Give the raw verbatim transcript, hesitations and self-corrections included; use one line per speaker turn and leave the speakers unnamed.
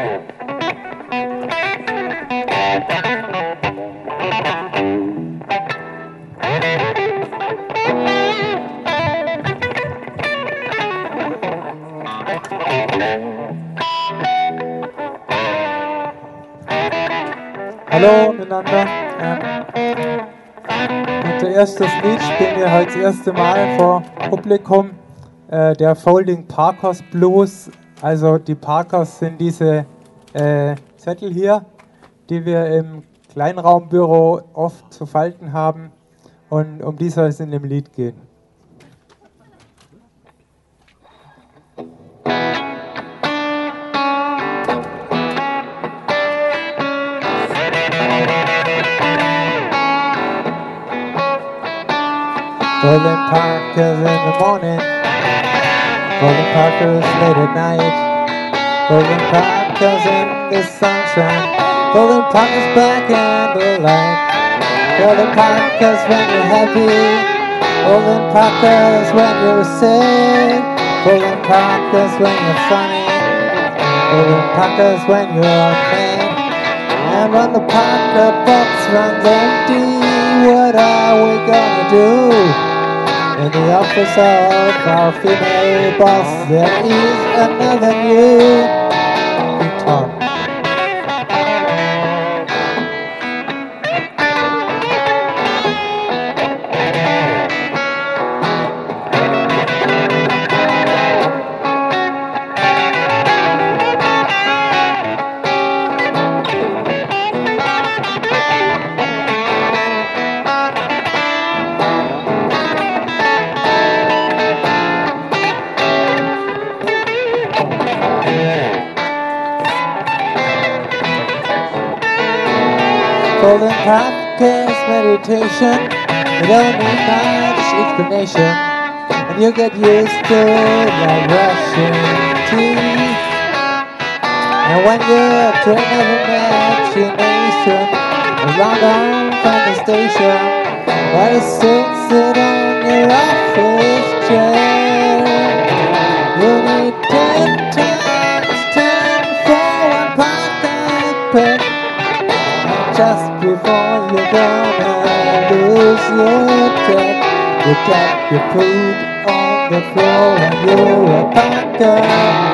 Hallo miteinander. Ähm, unser erstes Lied spielen wir heute das erste Mal vor Publikum. Äh, der Folding Parkers Blues. Also die Parkers sind diese äh, Zettel hier, die wir im Kleinraumbüro oft zu falten haben. Und um die soll es in dem Lied gehen. Folding Parkers in the morning, Folding Parkers late at night, Folding Parkers in the sunshine, Folding Parkers back in the light, Folding Parkers when you're happy, Folding Parkers when you're sick, Folding Parkers when you're funny, Folding Parkers when you're mad. And when the Parker box runs empty, what are we gonna do? In the office of our female boss, there is another new guitar. Folding Parkers meditation, you don't need much explanation, and you get used to like brushing teeth. And when your train of imagination is long gone from the station, why you sit, sit on your office chair? You need ten times ten for one Parker pen. Just before you're gonna lose your check, you tap your food on the floor and you're a Parker.